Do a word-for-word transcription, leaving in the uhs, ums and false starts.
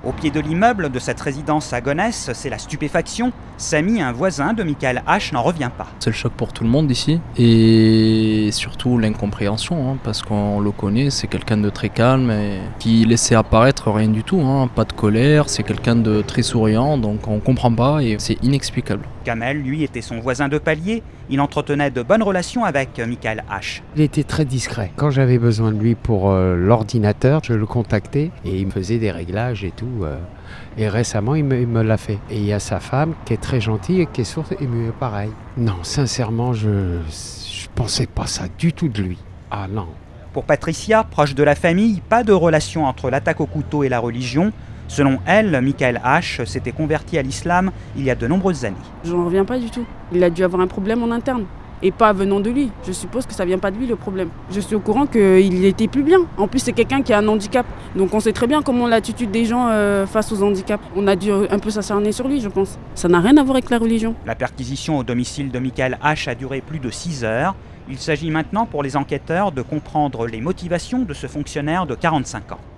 Au pied de l'immeuble de cette résidence à Gonesse, c'est la stupéfaction. Samy, un voisin de Michael H, n'en revient pas. C'est le choc pour tout le monde ici et surtout l'incompréhension hein, parce qu'on le connaît, c'est quelqu'un de très calme et qui laissait apparaître rien du tout, hein, pas de colère, c'est quelqu'un de très souriant donc on comprend pas et c'est inexplicable. Kamel, lui, était son voisin de palier. Il entretenait de bonnes relations avec Michael H. Il était très discret. Quand j'avais besoin de lui pour euh, l'ordinateur, je le contactais et il me faisait des réglages et tout. Euh, et récemment, il me, il me l'a fait. Et il y a sa femme qui est très gentille et qui est sourde et mieux pareil. Non, sincèrement, je je pensais pas ça du tout de lui. Ah non. Pour Patricia, proche de la famille, pas de relation entre l'attaque au couteau et la religion. Selon elle, Michael H s'était converti à l'islam il y a de nombreuses années. Je n'en reviens pas du tout. Il a dû avoir un problème en interne. Et pas venant de lui. Je suppose que ça vient pas de lui le problème. Je suis au courant qu'il était plus bien. En plus, c'est quelqu'un qui a un handicap. Donc on sait très bien comment l'attitude des gens euh, face aux handicaps. On a dû un peu s'acharner sur lui, je pense. Ça n'a rien à voir avec la religion. La perquisition au domicile de Michael H a duré plus de six heures. Il s'agit maintenant pour les enquêteurs de comprendre les motivations de ce fonctionnaire de quarante-cinq ans.